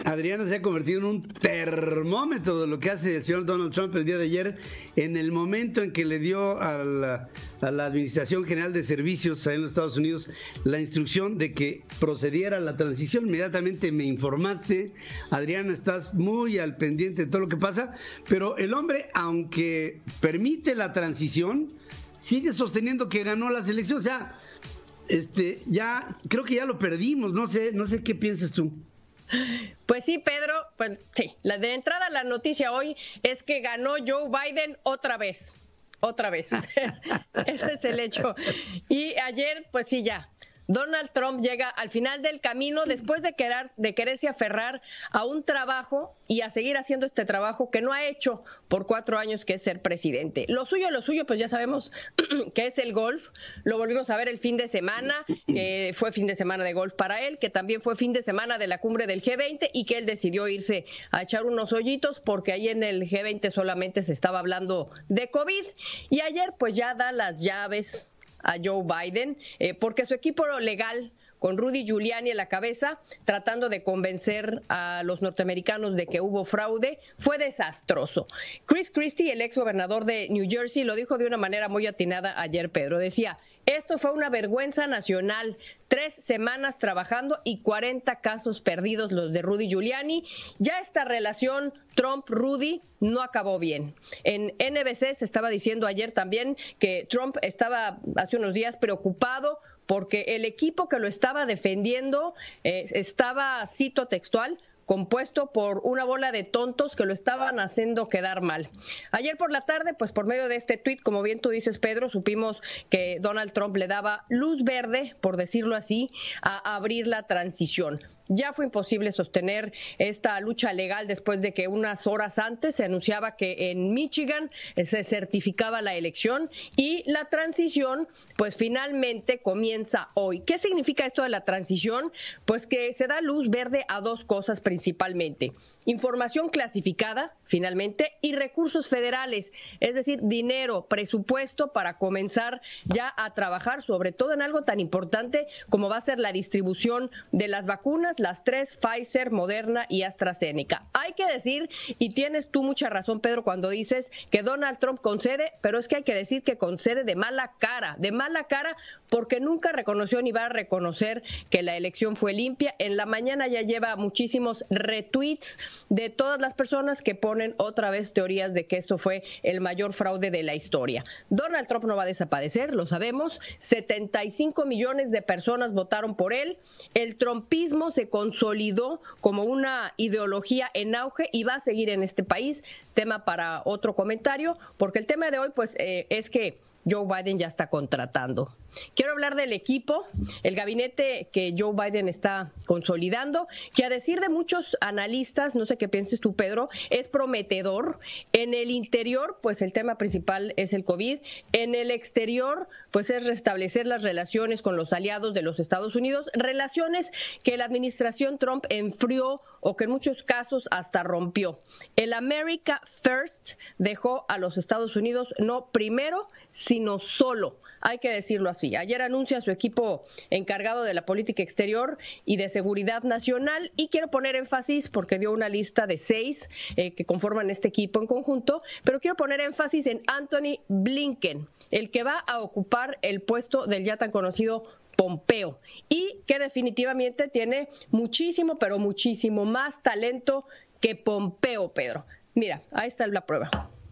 Adriana se ha convertido en un termómetro de lo que hace el señor Donald Trump el día de ayer, en el momento en que le dio a la Administración General de Servicios en los Estados Unidos la instrucción de que procediera a la transición. Inmediatamente me informaste, Adriana, estás muy al pendiente de todo lo que pasa, pero el hombre, aunque permite la transición, sigue sosteniendo que ganó las elecciones. O sea, ya creo que ya lo perdimos. No sé qué piensas tú. Pues sí, Pedro, pues sí, de entrada la noticia hoy es que ganó Joe Biden otra vez. Ese es el hecho. Y ayer, pues sí, ya. Donald Trump llega al final del camino después de quererse aferrar a un trabajo y a seguir haciendo este trabajo que no ha hecho por 4 años, que es ser presidente. Lo suyo, pues ya sabemos que es el golf. Lo volvimos a ver el fin de semana, fue fin de semana de golf para él, que también fue fin de semana de la cumbre del G20 y que él decidió irse a echar unos hoyitos porque ahí en el G20 solamente se estaba hablando de COVID. Y ayer pues ya da las llaves a Joe Biden, porque su equipo legal, con Rudy Giuliani a la cabeza, tratando de convencer a los norteamericanos de que hubo fraude, fue desastroso. Chris Christie, el ex gobernador de New Jersey, lo dijo de una manera muy atinada ayer, Pedro. Decía: esto fue una vergüenza nacional, 3 semanas trabajando y 40 casos perdidos los de Rudy Giuliani. Ya esta relación Trump-Rudy no acabó bien. En NBC se estaba diciendo ayer también que Trump estaba hace unos días preocupado porque el equipo que lo estaba defendiendo estaba, cito textual, compuesto por una bola de tontos que lo estaban haciendo quedar mal. Ayer por la tarde, pues por medio de este tuit, como bien tú dices, Pedro, supimos que Donald Trump le daba luz verde, por decirlo así, a abrir la transición. Ya fue imposible sostener esta lucha legal después de que unas horas antes se anunciaba que en Michigan se certificaba la elección y la transición pues finalmente comienza hoy. ¿Qué significa esto de la transición? Pues que se da luz verde a 2 cosas principalmente: información clasificada, finalmente, y recursos federales, es decir, dinero, presupuesto para comenzar ya a trabajar, sobre todo en algo tan importante como va a ser la distribución de las vacunas, las 3, Pfizer, Moderna y AstraZeneca. Hay que decir, y tienes tú mucha razón, Pedro, cuando dices que Donald Trump concede, pero es que hay que decir que concede de mala cara, porque nunca reconoció ni va a reconocer que la elección fue limpia. En la mañana ya lleva muchísimos retweets de todas las personas que ponen otra vez teorías de que esto fue el mayor fraude de la historia. Donald Trump no va a desaparecer, lo sabemos. 75 millones de personas votaron por él. El trumpismo se consolidó como una ideología en auge y va a seguir en este país. Tema para otro comentario, porque el tema de hoy pues es que Joe Biden ya está contratando. Quiero hablar del equipo, el gabinete que Joe Biden está consolidando, que a decir de muchos analistas, no sé qué pienses tú, Pedro, es prometedor. En el interior, pues el tema principal es el COVID. En el exterior, pues es restablecer las relaciones con los aliados de los Estados Unidos, relaciones que la administración Trump enfrió o que en muchos casos hasta rompió. El America First dejó a los Estados Unidos no primero, sino solo. Hay que decirlo así. Ayer anuncia su equipo encargado de la política exterior y de seguridad nacional, y quiero poner énfasis porque dio una lista de 6 que conforman este equipo en conjunto, pero quiero poner énfasis en Anthony Blinken, el que va a ocupar el puesto del ya tan conocido Pompeo, y que definitivamente tiene muchísimo, pero muchísimo más talento que Pompeo, Pedro. Mira, ahí está la prueba.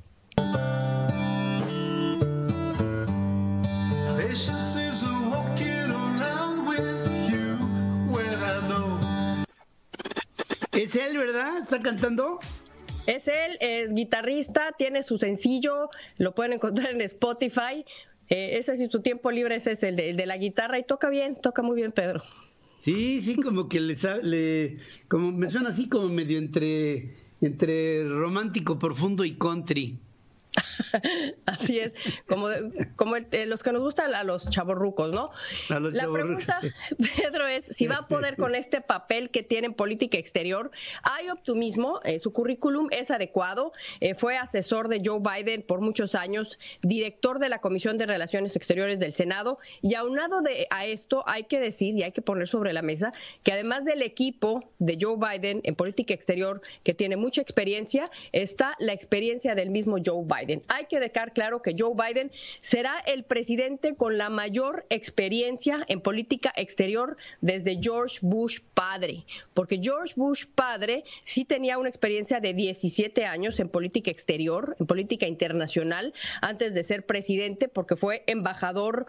Es él, ¿verdad? ¿Está cantando? Es él, es guitarrista, tiene su sencillo, lo pueden encontrar en Spotify. Ese sí, su tiempo libre, ese es el de la guitarra, y toca bien, toca muy bien, Pedro. Sí, como que como me suena así como medio entre romántico, profundo y country. Así es, como los que nos gustan a los chavorrucos, ¿no? La pregunta, Pedro, es si va a poder con este papel que tiene en política exterior. Hay optimismo, su currículum es adecuado, fue asesor de Joe Biden por muchos años, director de la Comisión de Relaciones Exteriores del Senado, y aunado a esto hay que decir y hay que poner sobre la mesa que además del equipo de Joe Biden en política exterior, que tiene mucha experiencia, está la experiencia del mismo Joe Biden. Hay que dejar claro que Joe Biden será el presidente con la mayor experiencia en política exterior desde George Bush padre, porque George Bush padre sí tenía una experiencia de 17 años en política exterior, en política internacional, antes de ser presidente, porque fue embajador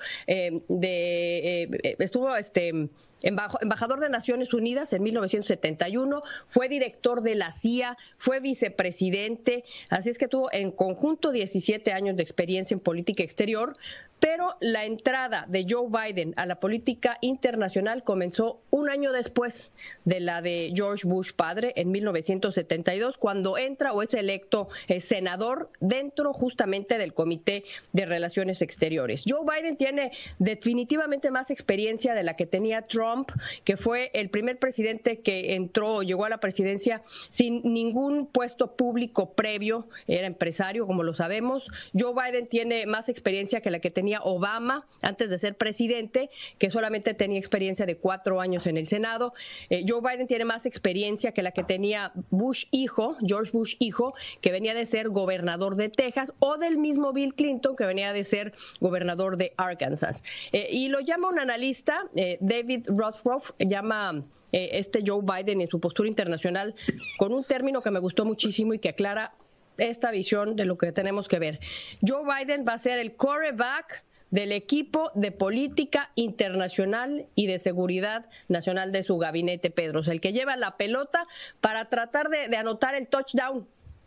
embajador de Naciones Unidas en 1971, fue director de la CIA, fue vicepresidente, así es que tuvo en conjunto 17 años de experiencia en política exterior, pero la entrada de Joe Biden a la política internacional comenzó un año después de la de George Bush padre, en 1972, cuando entra o es electo senador dentro justamente del Comité de Relaciones Exteriores. Joe Biden tiene definitivamente más experiencia de la que tenía Trump, que fue el primer presidente que llegó a la presidencia sin ningún puesto público previo, era empresario, como lo sabemos. Joe Biden tiene más experiencia que la que tenía Obama antes de ser presidente, que solamente tenía experiencia de 4 años en el Senado. Joe Biden tiene más experiencia que la que tenía Bush hijo, George Bush hijo, que venía de ser gobernador de Texas, o del mismo Bill Clinton, que venía de ser gobernador de Arkansas. Y lo llama un analista, David Rothroff, llama Joe Biden en su postura internacional con un término que me gustó muchísimo y que aclara esta visión de lo que tenemos que ver. Joe Biden va a ser el quarterback del equipo de política internacional y de seguridad nacional de su gabinete, Pedro. O sea, el que lleva la pelota para tratar de anotar el touchdown.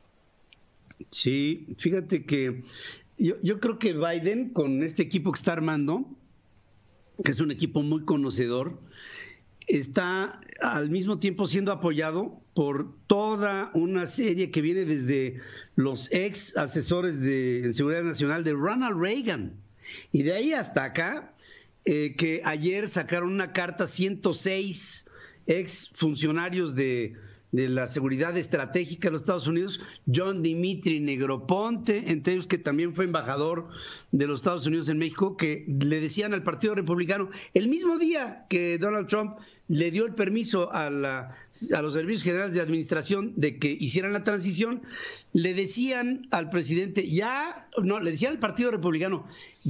Sí, fíjate que yo creo que Biden, con este equipo que está armando, que es un equipo muy conocedor, está al mismo tiempo siendo apoyado por toda una serie que viene desde los ex asesores en seguridad nacional de Ronald Reagan, y de ahí hasta acá, que ayer sacaron una carta 106 ex funcionarios de la seguridad estratégica de los Estados Unidos, John Dimitri Negroponte, entre ellos que también fue embajador de los Estados Unidos en México, que le decían al Partido Republicano, el mismo día que Donald Trump le dio el permiso a los servicios generales de administración de que hicieran la transición, le decían al presidente, le decían al Partido Republicano,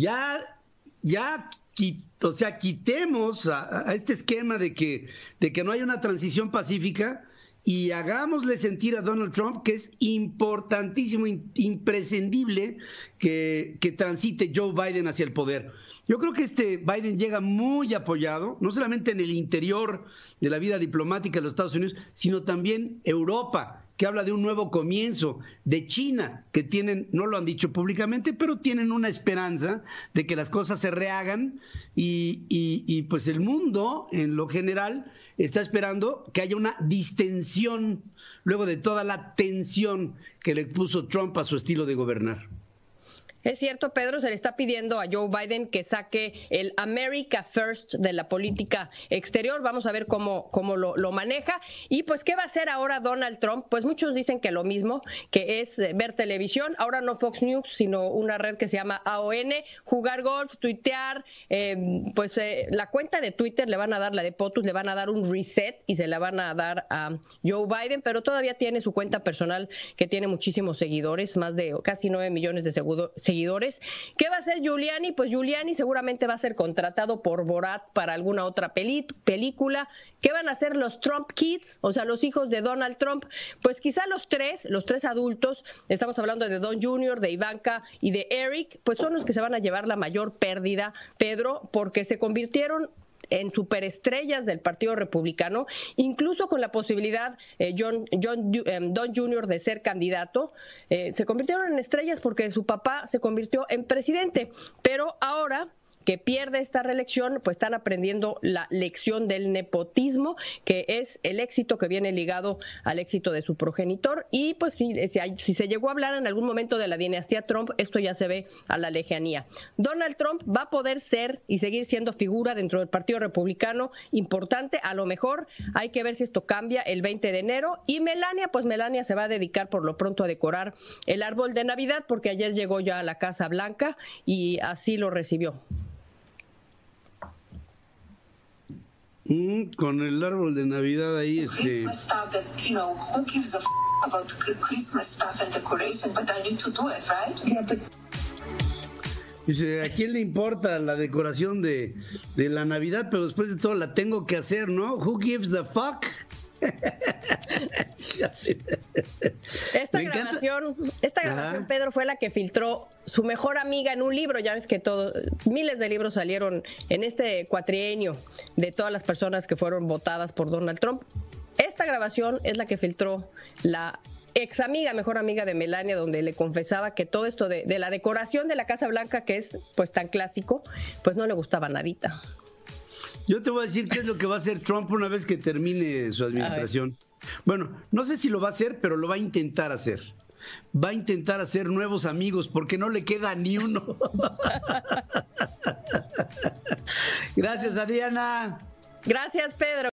quitemos a este esquema de que no hay una transición pacífica, y hagámosle sentir a Donald Trump que es importantísimo, imprescindible que transite Joe Biden hacia el poder. Yo creo que Biden llega muy apoyado, no solamente en el interior de la vida diplomática de los Estados Unidos, sino también Europa, que habla de un nuevo comienzo, de China, que no lo han dicho públicamente, pero tienen una esperanza de que las cosas se rehagan y pues el mundo, en lo general, está esperando que haya una distensión luego de toda la tensión que le puso Trump a su estilo de gobernar. Es cierto, Pedro, se le está pidiendo a Joe Biden que saque el America First de la política exterior. Vamos a ver cómo lo maneja. Y pues, ¿qué va a hacer ahora Donald Trump? Pues muchos dicen que lo mismo, que es ver televisión. Ahora no Fox News, sino una red que se llama AON, jugar golf, tuitear. La cuenta de Twitter le van a dar, la de POTUS, le van a dar un reset y se la van a dar a Joe Biden, pero todavía tiene su cuenta personal que tiene muchísimos seguidores, más de casi 9 millones de seguidores. ¿Qué va a hacer Giuliani? Pues Giuliani seguramente va a ser contratado por Borat para alguna otra película. ¿Qué van a hacer los Trump Kids? O sea, los hijos de Donald Trump. Pues quizá los tres adultos, estamos hablando de Don Jr., de Ivanka y de Eric, pues son los que se van a llevar la mayor pérdida, Pedro, porque se convirtieron en superestrellas del Partido Republicano, incluso con la posibilidad Don Jr. de ser candidato, se convirtieron en estrellas porque su papá se convirtió en presidente, pero ahora que pierde esta reelección, pues están aprendiendo la lección del nepotismo, que es el éxito que viene ligado al éxito de su progenitor. Y pues si se llegó a hablar en algún momento de la dinastía Trump, esto ya se ve a la lejanía. Donald Trump va a poder ser y seguir siendo figura dentro del Partido Republicano importante. A lo mejor hay que ver si esto cambia el 20 de enero. Y Melania, pues Melania se va a dedicar por lo pronto a decorar el árbol de Navidad, porque ayer llegó ya a la Casa Blanca y así lo recibió. Con el árbol de Navidad ahí, Dice, ¿a quién le importa la decoración de la Navidad? Pero después de todo la tengo que hacer, ¿no? Who gives the fuck? Esta grabación, Pedro, fue la que filtró su mejor amiga en un libro. Ya ves que miles de libros salieron en este cuatrienio de todas las personas que fueron votadas por Donald Trump. Esta grabación es la que filtró la mejor amiga de Melania, donde le confesaba que todo esto de la decoración de la Casa Blanca, que es pues tan clásico, pues no le gustaba nadita. Yo te voy a decir qué es lo que va a hacer Trump una vez que termine su administración. Bueno, no sé si lo va a hacer, pero lo va a intentar hacer. Va a intentar hacer nuevos amigos porque no le queda ni uno. Gracias, Adriana. Gracias, Pedro.